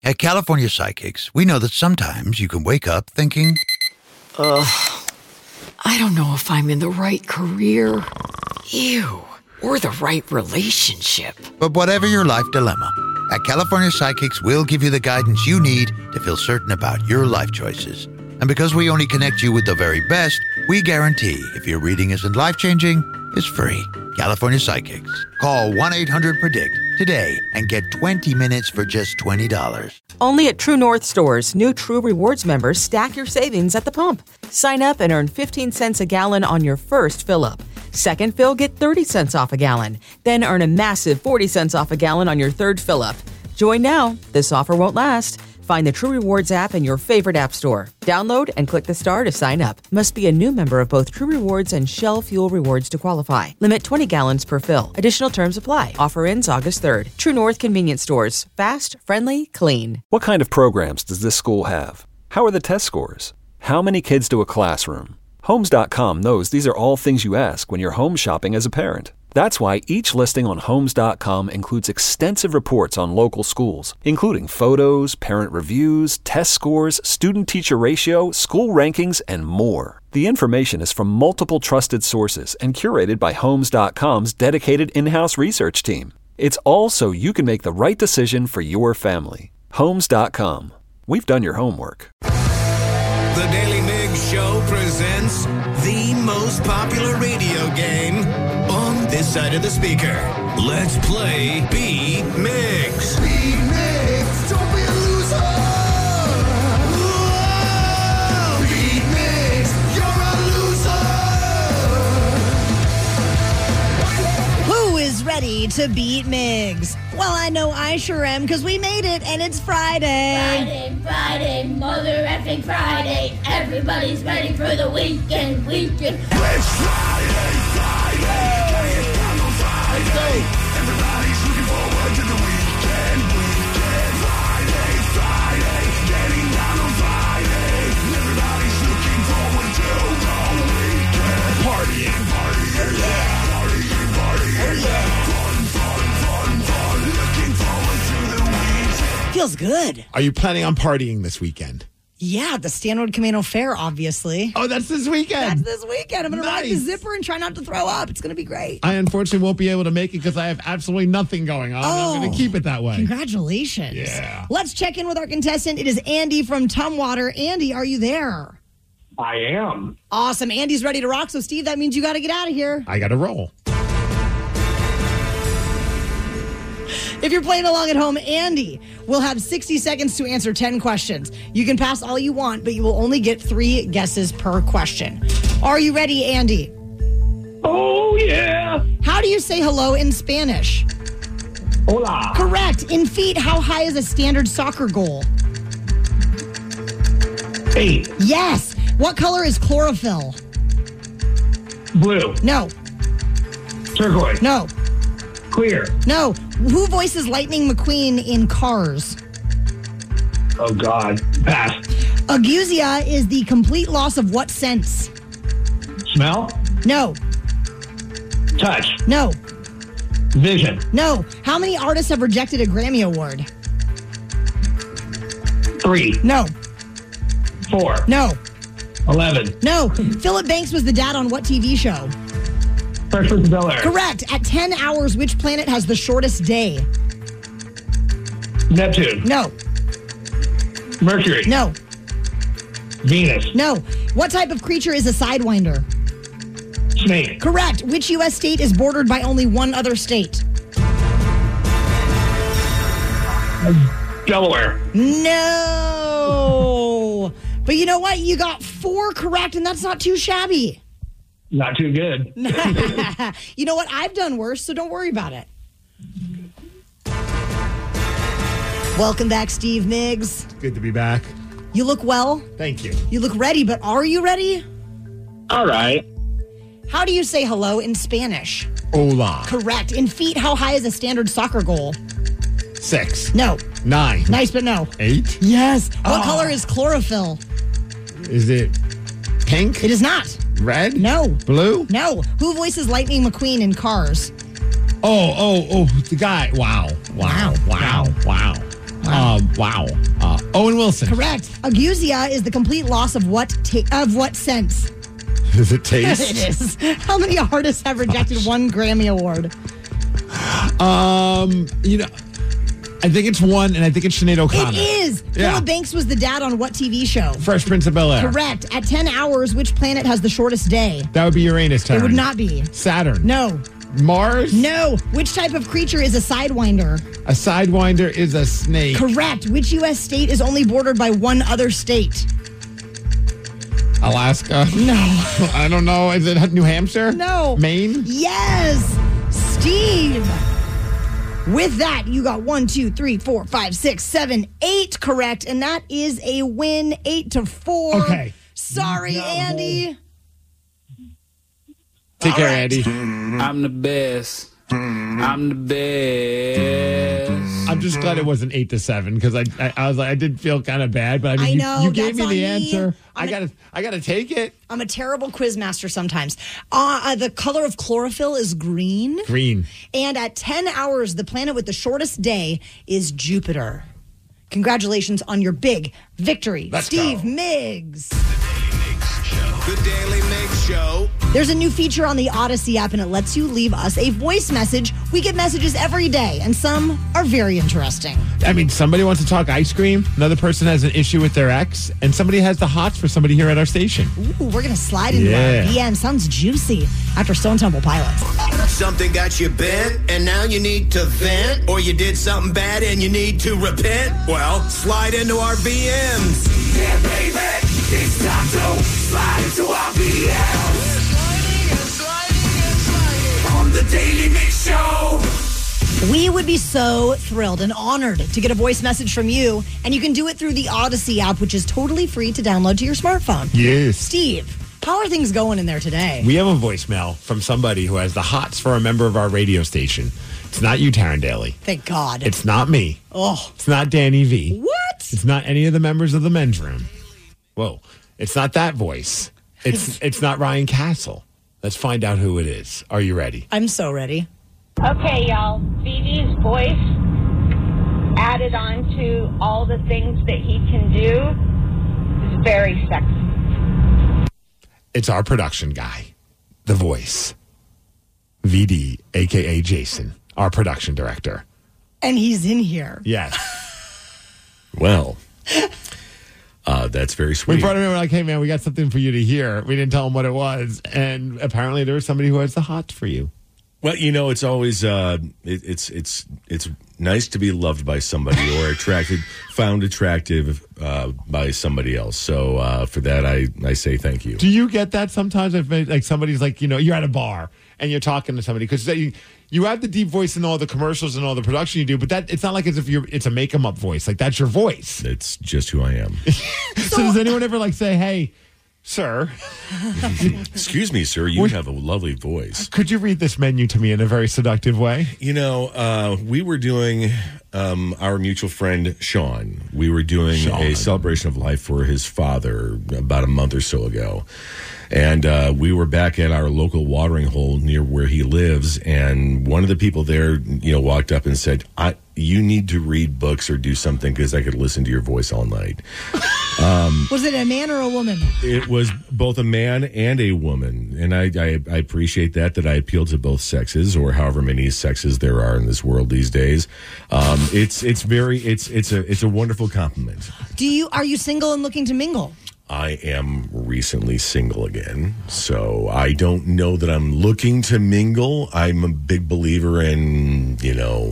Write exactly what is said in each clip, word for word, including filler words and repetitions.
At California Psychics, we know that sometimes you can wake up thinking, Ugh, I don't know if I'm in the right career. Ew. Or the right relationship. But whatever your life dilemma, at California Psychics, we'll give you the guidance you need to feel certain about your life choices. And because we only connect you with the very best, we guarantee if your reading isn't life-changing, it's free. California Psychics. Call one eight hundred predict today and get twenty minutes for just twenty dollars. Only at True North stores, new True Rewards members stack your savings at the pump. Sign up and earn fifteen cents a gallon on your first fill-up. Second fill, get thirty cents off a gallon. Then earn a massive forty cents off a gallon on your third fill-up. Join now. This offer won't last. Find the True Rewards app in your favorite app store. Download and click the star to sign up. Must be a new member of both True Rewards and Shell Fuel Rewards to qualify. Limit twenty gallons per fill. Additional terms apply. Offer ends August third. True North Convenience Stores. Fast, friendly, clean. What kind of programs does this school have? How are the test scores? How many kids do a classroom? Homes dot com knows these are all things you ask when you're home shopping as a parent. That's why each listing on Homes dot com includes extensive reports on local schools, including photos, parent reviews, test scores, student-teacher ratio, school rankings, and more. The information is from multiple trusted sources and curated by Homes dot com's dedicated in-house research team. It's all so you can make the right decision for your family. Homes dot com. We've done your homework. The Daily Migs Show presents the most popular radio game on this side of the speaker. Let's play Beat Migs. Beat Migs, don't be a loser. Whoa, Beat Migs, you're a loser. Who is ready to beat Migs? Well, I know I sure am, because we made it, and it's Friday. Friday, Friday, mother effing Friday. Everybody's ready for the weekend, weekend. It's Friday, Friday. Gotta get down on Friday. Everybody's looking forward to the weekend, weekend. Friday, Friday. Getting down on Friday. Everybody's looking forward to the weekend. Partying, partying, yeah. Partying, partying, yeah. Feels good. Are you planning on partying this weekend? Yeah, the Stanwood Camino Fair, obviously. Oh, that's this weekend. That's this weekend. I'm going to Nice. ride the zipper and try not to throw up. It's going to be great. I unfortunately won't be able to make it because I have absolutely nothing going on. Oh, I'm going to keep it that way. Congratulations. Yeah. Let's check in with our contestant. It is Andy from Tumwater. Andy, are you there? I am. Awesome. Andy's ready to rock. So, Steve, that means you got to get out of here. I got to roll. If you're playing along at home, Andy will have sixty seconds to answer ten questions. You can pass all you want, but you will only get three guesses per question. Are you ready, Andy? Oh, yeah. How do you say hello in Spanish? Hola. Correct. In feet, how high is a standard soccer goal? Eight. Yes. What color is chlorophyll? Blue. No. Turquoise. No. Clear. No. Who voices Lightning McQueen in Cars? Oh, God. Pass. Ageusia is the complete loss of what sense? Smell. No. Touch. No. Vision. No. How many artists have rejected a Grammy Award? Three. No. Four. No. Eleven. No. Philip Banks was the dad on what T V show? Fresh Prince of Bel-Air. Correct. At ten hours, which planet has the shortest day? Neptune. No. Mercury. No. Venus. No. What type of creature is a sidewinder? Snake. Correct. Which U S state is bordered by only one other state? Delaware. No. But you know what? You got four correct, and that's not too shabby. Not too good. You know what? I've done worse, so don't worry about it. Welcome back, Steve Miggs. Good to be back. You look well. Thank you. You look ready, but are you ready? All right. How do you say hello in Spanish? Hola. Correct. In feet, how high is a standard soccer goal? Six. No. Nine. Nice, but no. Eight. Yes. What Oh. color is chlorophyll? Is it pink? It is not. Red? No. Blue? No. Who voices Lightning McQueen in Cars? Oh, oh, oh, the guy. Wow. Wow. Wow. Wow. Uh, wow. Uh, Owen Wilson. Correct. Ageusia is the complete loss of what ta- of what sense? Is it taste? It is. How many artists have rejected Gosh. one Grammy Award? Um, you know, I think it's one, and I think it's Sinead O'Connor. It is. Yeah. Philip Banks was the dad on what T V show? Fresh Prince of Bel-Air. Correct. At ten hours, which planet has the shortest day? That would be Uranus time. It would not be. Saturn. No. Mars? No. Which type of creature is a sidewinder? A sidewinder is a snake. Correct. Which U S state is only bordered by one other state? Alaska? No. I don't know. Is it New Hampshire? No. Maine? Yes. Steve. With that, you got one, two, three, four, five, six, seven, eight correct, and that is a win, eight to four. Okay. Sorry, No. Andy. Take All care, right. Andy. I'm the best. I'm the best. I'm just glad it wasn't eight to seven because I, I I was like I did feel kind of bad, but I mean I you, know, you gave that's me on the me. answer. I I'm a- gotta I gotta take it. I'm a terrible quiz master sometimes. Uh, uh, the color of chlorophyll is green. Green. And at ten hours, the planet with the shortest day is Jupiter. Congratulations on your big victory, Let's Steve go. Miggs. The Daily Mix Show. There's a new feature on the Odyssey app, and it lets you leave us a voice message. We get messages every day, and some are very interesting. I mean, somebody wants to talk ice cream. Another person has an issue with their ex, and somebody has the hots for somebody here at our station. Ooh, we're going to slide into Yeah. our V M. Sounds juicy after Stone Temple Pilots. Something got you bent, and now you need to vent, or you did something bad and you need to repent. Well, slide into our V Ms. Yeah, baby, it's time to slide into our V Ms. On the Daily Mix Show. We would be so thrilled and honored to get a voice message from you, and you can do it through the Odyssey app, which is totally free to download to your smartphone. Yes. Steve, how are things going in there today? We have a voicemail from somebody who has the hots for a member of our radio station. It's not you, Taryn Daly. Thank God. It's not me. oh, It's not Danny V. what? It's not any of the members of the men's room. Whoa. It's not that voice. It's it's not Ryan Castle. Let's find out who it is. Are you ready? I'm so ready. Okay, y'all. V D's voice added on to all the things that he can do is very sexy. It's our production guy, the voice. V D, a k a. Jason, our production director. And he's in here. Yes. Well, uh, that's very sweet. We brought him in. We're like, hey, man, we got something for you to hear. We didn't tell him what it was. And apparently there was somebody who has the hots for you. Well, you know, it's always uh, it, it's it's it's nice to be loved by somebody or attracted, found attractive uh, by somebody else. So uh, for that, I, I say thank you. Do you get that sometimes? If like somebody's like, you know, you're at a bar and you're talking to somebody because you, you have the deep voice in all the commercials and all the production you do, but that it's not like as if you're it's a make 'em up voice. Like that's your voice. It's just who I am. So does anyone ever like say, hey, sir, Excuse me, sir. You have a lovely voice. could you read this menu to me in a very seductive way? You know, uh, we were doing um, our mutual friend Sean. We were doing Sean. a celebration of life for his father about a month or so ago. And uh, we were back at our local watering hole near where he lives. And one of the people there, you know, walked up and said, I, you need to read books or do something because I could listen to your voice all night. Um, Was it a man or a woman? It was both a man and a woman, and I, I, I appreciate that, that I appeal to both sexes, or however many sexes there are in this world these days. Um, it's it's very it's it's a it's a wonderful compliment. Do you are you single and looking to mingle? I am recently single again, so I don't know that I'm looking to mingle. I'm a big believer in, you know,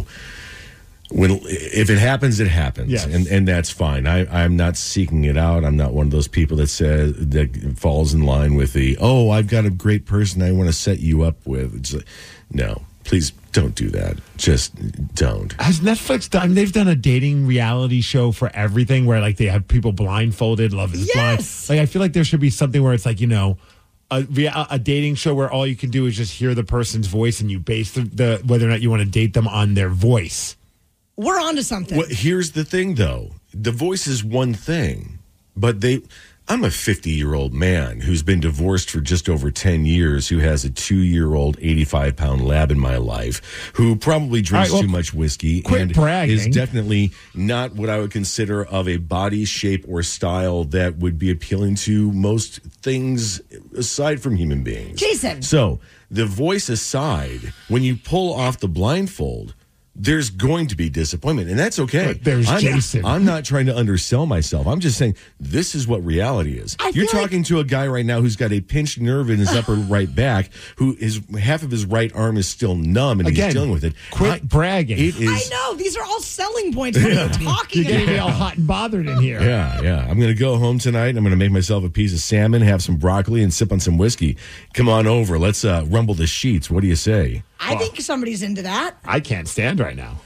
when if it happens, it happens, Yes. and and that's fine. I I'm not seeking it out. I'm not one of those people that says that falls in line with the oh, I've got a great person I want to set you up with. It's like, no, please don't do that. Just don't. Has Netflix done? They've done a dating reality show for everything, where like they have people blindfolded. Love is Yes. blind. Like I feel like there should be something where it's like, you know, a rea- a dating show where all you can do is just hear the person's voice and you base the, the whether or not you want to date them on their voice. We're on to something. Well, here's the thing, though. The voice is one thing, but they, I'm a fifty-year-old man who's been divorced for just over ten years, who has a two-year-old eighty-five pound lab in my life, who probably drinks All right, well, too much whiskey quit and bragging. is definitely not what I would consider of a body shape or style that would be appealing to most things aside from human beings. Jason. So, the voice aside, when you pull off the blindfold, there's going to be disappointment, and that's okay. But there's I'm, Jason. I'm not trying to undersell myself. I'm just saying this is what reality is. I You're feel talking to a guy right now who's got a pinched nerve in his upper right back, who is half of his right arm is still numb, and Again, he's dealing with it. Quit I- bragging. It is. I know. These are all selling points. What are you talking You're getting me about? all hot and bothered in here. Yeah, yeah. I'm going to go home tonight. I'm going to make myself a piece of salmon, have some broccoli, and sip on some whiskey. Come on over. Let's uh, rumble the sheets. What do you say? I think somebody's into that. I can't stand right now.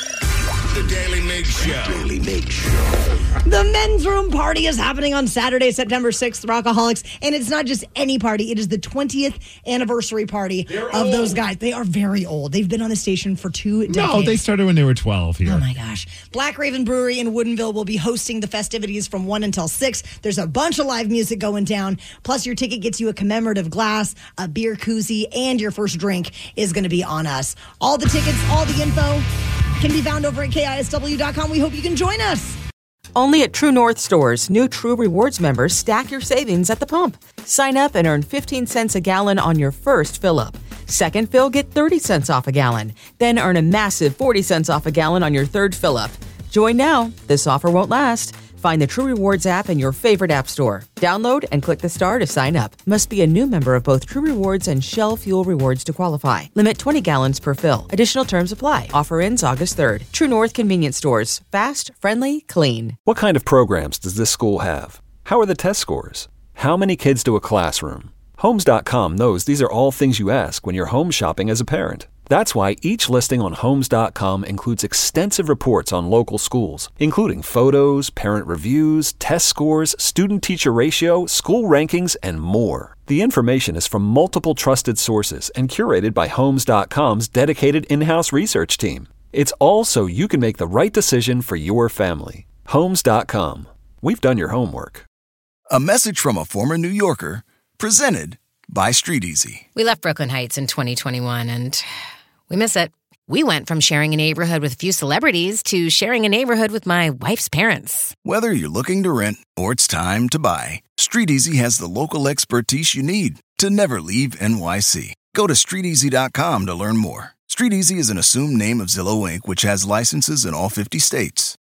The Daily Mig Show. Daily Mig Show. The men's room party is happening on Saturday, September sixth, Rockaholics. And it's not just any party. It is the twentieth anniversary party They're of old. those guys. They are very old. They've been on the station for two decades. No, they started when they were twelve here. Oh my gosh. Black Raven Brewery in Woodinville will be hosting the festivities from one until six. There's a bunch of live music going down. Plus, your ticket gets you a commemorative glass, a beer koozie, and your first drink is going to be on us. All the tickets, all the info can be found over at K I S W dot com. We hope you can join us. Only at True North stores, new True Rewards members stack your savings at the pump. Sign up and earn fifteen cents a gallon on your first fill-up. Second fill, get thirty cents off a gallon. Then earn a massive forty cents off a gallon on your third fill-up. Join now. This offer won't last. Find the True Rewards app in your favorite app store. Download and click the star to sign up. Must be a new member of both True Rewards and Shell Fuel Rewards to qualify. Limit twenty gallons per fill. Additional terms apply. Offer ends August third. True North Convenience Stores. Fast, friendly, clean. What kind of programs does this school have? How are the test scores? How many kids do a classroom? Homes dot com knows these are all things you ask when you're home shopping as a parent. That's why each listing on Homes dot com includes extensive reports on local schools, including photos, parent reviews, test scores, student-teacher ratio, school rankings, and more. The information is from multiple trusted sources and curated by Homes dot com's dedicated in-house research team. It's all so you can make the right decision for your family. Homes dot com. We've done your homework. A message from a former New Yorker, presented by Street Easy. We left Brooklyn Heights in twenty twenty-one, and we miss it. We went from sharing a neighborhood with a few celebrities to sharing a neighborhood with my wife's parents. Whether you're looking to rent or it's time to buy, Street Easy has the local expertise you need to never leave N Y C. Go to street easy dot com to learn more. Street Easy is an assumed name of Zillow Incorporated, which has licenses in all fifty states.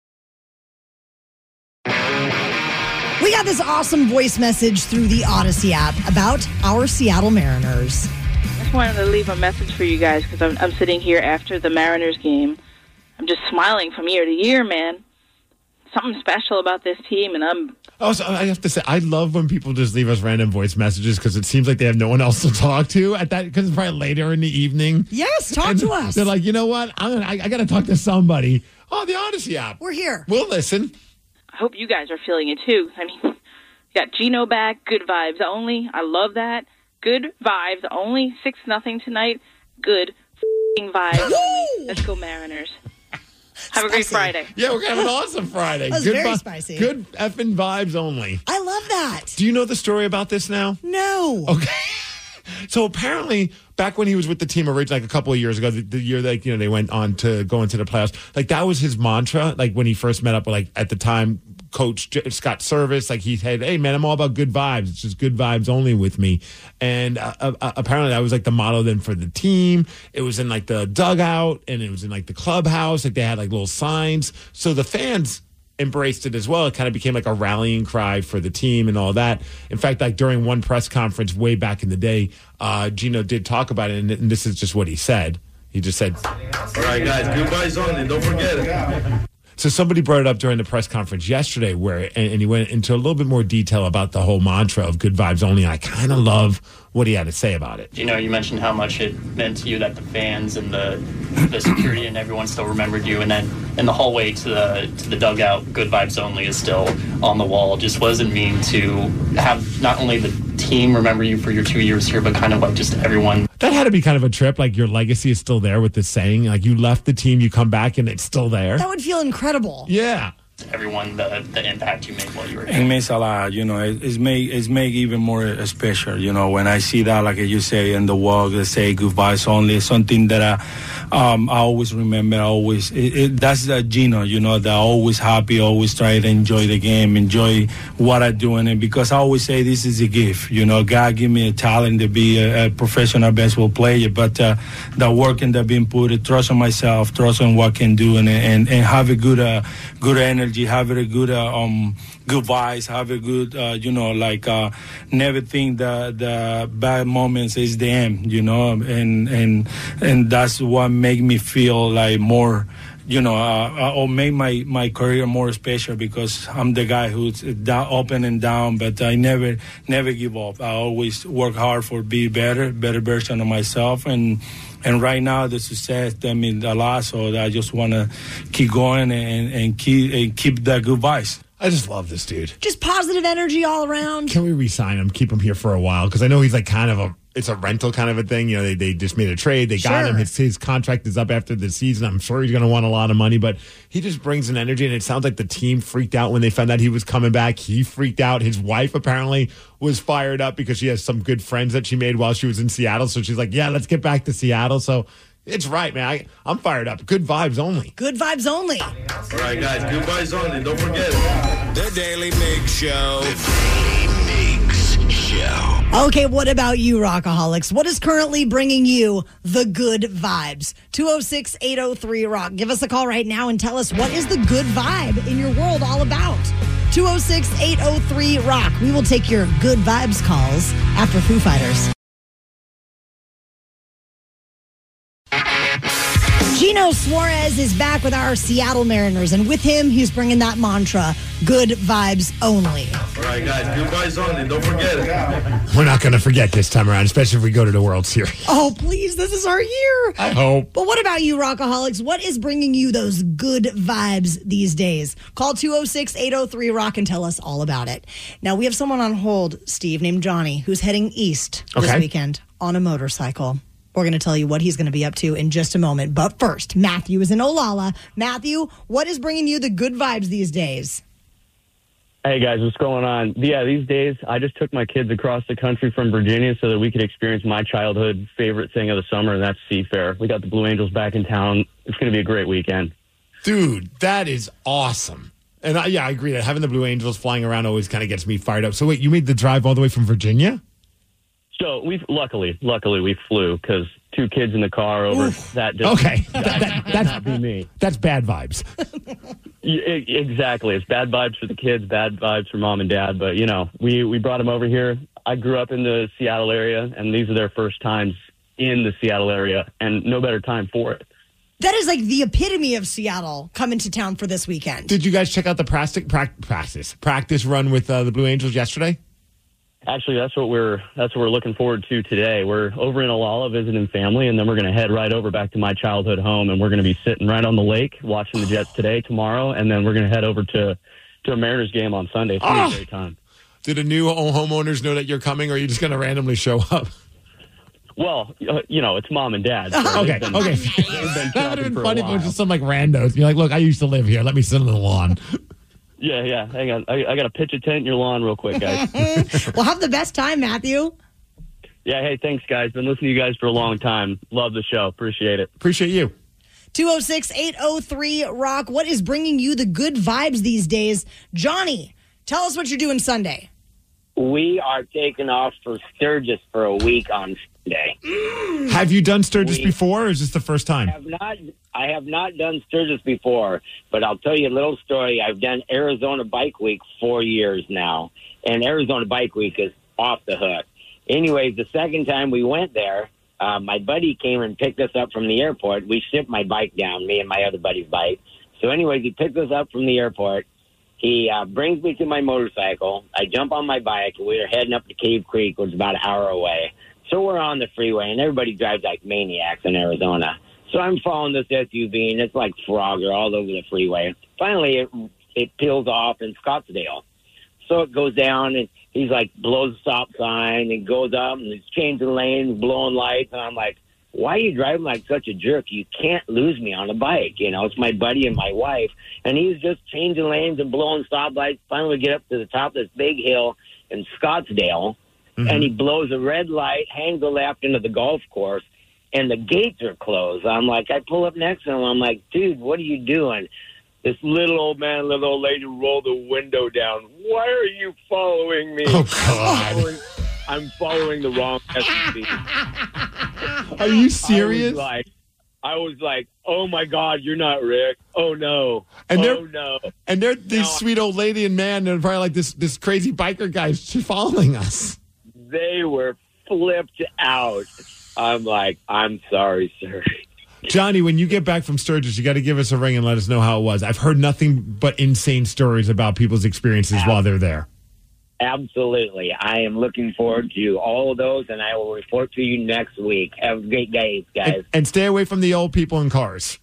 We got this awesome voice message through the Odyssey app about our Seattle Mariners. I just wanted to leave a message for you guys because I'm, I'm sitting here after the Mariners game. I'm just smiling from year to year, man. Something special about this team, and I'm... Also, I have to say, I love when people just leave us random voice messages because it seems like they have no one else to talk to at that, because it's probably later in the evening. Yes, talk And to us. They're like, you know what? I'm gonna, I, I got to talk to somebody. Oh, the Odyssey app. We're here. We'll listen. I hope you guys are feeling it, too. I mean, you got Gino back, good vibes only. I love that. Good vibes only. six nothing tonight. Good f***ing vibes only. Let's go, Mariners. Have a great Friday. Yeah, we're going to have an awesome Friday. That was good very vi- spicy. Good effing vibes only. I love that. Do you know the story about this now? No. Okay. So apparently, back when he was with the team originally, like a couple of years ago, the, the year that, you know, they went on to go into the playoffs, like that was his mantra. Like when he first met up with, like at the time, Coach J- Scott Service, like he said, "Hey man, I'm all about good vibes. It's just good vibes only with me." And uh, uh, apparently, that was like the motto then for the team. It was in like the dugout, and it was in like the clubhouse. Like they had like little signs, so the fans embraced it as well. It kind of became like a rallying cry for the team and all that. In fact, like during one press conference way back in the day, uh, Gino did talk about it, and, and this is just what he said. He just said, "All right, guys, good vibes only. Don't forget it." So somebody brought it up during the press conference yesterday, where and, and he went into a little bit more detail about the whole mantra of good vibes only. And I kind of love what he had to say about it. You know, you mentioned how much it meant to you that the fans and the the security and everyone still remembered you, and then in the hallway to the to the dugout, good vibes only is still on the wall. Just what does it mean to have not only the team remember you for your two years here, but kind of like just everyone? That had to be kind of a trip. Like your legacy is still there with this saying. Like you left the team, you come back, and it's still there. That would feel incredible. Yeah. everyone the the impact you made while you were It here? means a lot, you know. It, it's make it's make even more special, you know. When I see that, like you say, in the walk, they say goodbyes only. Something that I, um, I always remember. I always it, it, that's uh, Gino, you know. That always happy, always try to enjoy the game, enjoy what I do in it. Because I always say this is a gift, you know. God give me a talent to be a, a professional baseball player, but uh, the work and the being put, trust on myself, trust on what I can do, and and and have a good uh, good energy, have a good uh, um good vibes, have a good uh, you know, like uh, never think the the bad moments is the end, you know, and and and that's what make me feel like more, you know, uh, or make my, my career more special, because I'm the guy who's down, up and down, but I never never give up. I always work hard for be better, better version of myself, and and right now the success I mean a lot. So I just want to keep going and, and keep and keep that good vibes. I just love this dude. Just positive energy all around. Can we re-sign him, keep him here for a while? Because I know he's like kind of a, it's a rental kind of a thing. You know, they, they just made a trade. They got Sure. him. His, his contract is up after the season. I'm sure he's going to want a lot of money, but he just brings an energy. And it sounds like the team freaked out when they found out he was coming back. He freaked out. His wife apparently was fired up because she has some good friends that she made while she was in Seattle. So she's like, yeah, let's get back to Seattle. So it's right, man. I, I'm fired up. Good vibes only. Good vibes only. All right, guys, good vibes only. Don't forget. The Daily Mix Show. The Daily Mix Show. Okay, what about you, Rockaholics? What is currently bringing you the good vibes? two oh six, eight oh three, rock. Give us a call right now and tell us, what is the good vibe in your world all about? two oh six, eight oh three, rock. We will take your good vibes calls after Foo Fighters. Gino Suarez is back with our Seattle Mariners, and with him, he's bringing that mantra, good vibes only. All right, guys, good vibes only. Don't forget it. We're not going to forget this time around, especially if we go to the World Series. Oh, please, this is our year. I hope. But what about you, Rockaholics? What is bringing you those good vibes these days? Call two oh six, eight oh three, rock and tell us all about it. Now, we have someone on hold, Steve, named Johnny, who's heading east this Okay. weekend on a motorcycle. We're going to tell you what he's going to be up to in just a moment. But first, Matthew is in Olala. Matthew, what is bringing you the good vibes these days? Hey, guys, what's going on? Yeah, these days, I just took my kids across the country from Virginia so that we could experience my childhood favorite thing of the summer, and that's Seafair. We got the Blue Angels back in town. It's going to be a great weekend. Dude, that is awesome. And I, yeah, I agree that having the Blue Angels flying around always kind of gets me fired up. So wait, you made the drive all the way from Virginia? So we've luckily, luckily we flew because two kids in the car over Oof. that distance. Okay, that, that, that's not be me. That's bad vibes. Yeah, exactly. It's bad vibes for the kids, bad vibes for mom and dad. But, you know, we, we brought them over here. I grew up in the Seattle area, and these are their first times in the Seattle area, and no better time for it. That is like the epitome of Seattle coming to town for this weekend. Did you guys check out the practice practice practice run with uh, the Blue Angels yesterday? Actually, that's what we're that's what we're looking forward to today. We're over in Olala visiting family, and then we're going to head right over back to my childhood home, and we're going to be sitting right on the lake watching the Jets today, tomorrow, and then we're going to head over to to a Mariners game on Sunday. It's going to be a great time. Did the new homeowners know that you're coming, or are you just going to randomly show up? Well, uh, you know, it's mom and dad. So okay, been, okay. That would have been funny if it was just some like randos. You're like, look, I used to live here. Let me sit on the lawn. Yeah, yeah. Hang on. I, I got to pitch a tent in your lawn real quick, guys. Well, have the best time, Matthew. Yeah, hey, thanks, guys. Been listening to you guys for a long time. Love the show. Appreciate it. Appreciate you. two oh six, eight oh three, rock. What is bringing you the good vibes these days? Johnny, tell us what you're doing Sunday. We are taking off for Sturgis for a week on Sunday. Have you done Sturgis We- before, or is this the first time? I have not. I have not done Sturgis before, but I'll tell you a little story. I've done Arizona Bike Week four years now, and Arizona Bike Week is off the hook. Anyways, the second time we went there, uh, my buddy came and picked us up from the airport. We shipped my bike down, me and my other buddy's bike. So anyways, he picked us up from the airport. He uh, brings me to my motorcycle. I jump on my bike, and we are heading up to Cave Creek, which is about an hour away. So we're on the freeway, and everybody drives like maniacs in Arizona. So I'm following this S U V, and it's like Frogger all over the freeway. Finally, it, it peels off in Scottsdale. So it goes down, and he's like blows the stop sign and goes up, and he's changing lanes, blowing lights. And I'm like, why are you driving like such a jerk? You can't lose me on a bike. You know, it's my buddy and my wife. And he's just changing lanes and blowing stoplights. Finally, we get up to the top of this big hill in Scottsdale, mm-hmm. and he blows a red light, hangs a left into the golf course, and the gates are closed. I'm like, I pull up next to him. I'm like, dude, what are you doing? This little old man, little old lady roll the window down. Why are you following me? Oh, God. I'm following, I'm following the wrong S U V. Are you serious? I was like, I was like, oh, my God, you're not Rick. Oh, no. And oh, they're, no. And they're this No. sweet old lady and man, and probably like this, this crazy biker guy following us. They were flipped out. I'm like, I'm sorry, sir. Johnny, when you get back from Sturgis, you got to give us a ring and let us know how it was. I've heard nothing but insane stories about people's experiences while they're there. Absolutely. I am looking forward to all of those, and I will report to you next week. Have a great day, guys. And, and stay away from the old people in cars.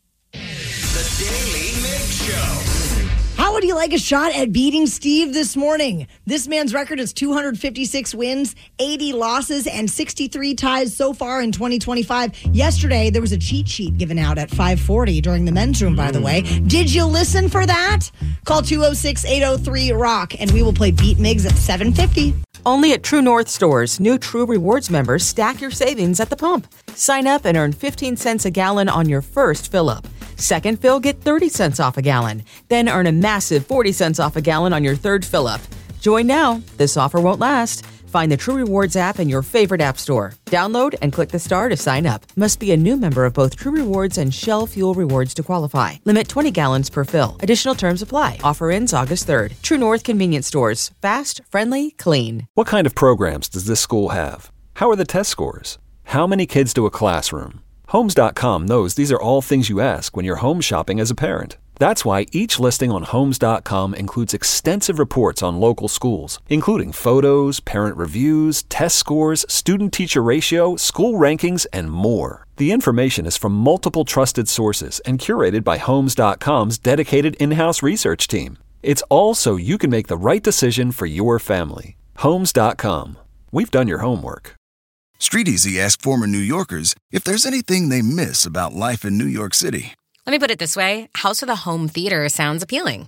How would you like a shot at beating Steve this morning? This man's record is two hundred fifty-six wins, eighty losses, and sixty-three ties so far in twenty twenty-five. Yesterday, there was a cheat sheet given out at five forty during the men's room, by the way. Did you listen for that? Call two oh six, eight oh three, ROCK, and we will play Beat Migs at seven fifty. Only at True North stores, new True Rewards members stack your savings at the pump. Sign up and earn fifteen cents a gallon on your first fill-up. Second fill, get thirty cents off a gallon. Then earn a massive forty cents off a gallon on your third fill-up. Join now. This offer won't last. Find the True Rewards app in your favorite app store. Download and click the star to sign up. Must be a new member of both True Rewards and Shell Fuel Rewards to qualify. Limit twenty gallons per fill. Additional terms apply. Offer ends August third. True North Convenience Stores. Fast, friendly, clean. What kind of programs does this school have? How are the test scores? How many kids do a classroom? Homes dot com knows these are all things you ask when you're home shopping as a parent. That's why each listing on Homes dot com includes extensive reports on local schools, including photos, parent reviews, test scores, student-teacher ratio, school rankings, and more. The information is from multiple trusted sources and curated by Homes dot com's dedicated in-house research team. It's all so you can make the right decision for your family. Homes dot com. We've done your homework. StreetEasy asked former New Yorkers if there's anything they miss about life in New York City. Let me put it this way. House with a home theater sounds appealing.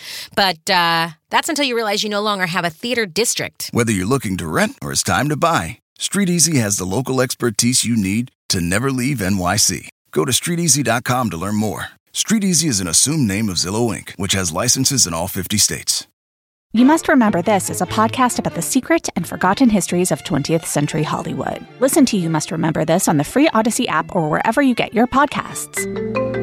But uh, that's until you realize you no longer have a theater district. Whether you're looking to rent or it's time to buy, StreetEasy has the local expertise you need to never leave N Y C. Go to street easy dot com to learn more. StreetEasy is an assumed name of Zillow Incorporated, which has licenses in all fifty states. You Must Remember This is a podcast about the secret and forgotten histories of twentieth century Hollywood. Listen to You Must Remember This on the free Odyssey app or wherever you get your podcasts.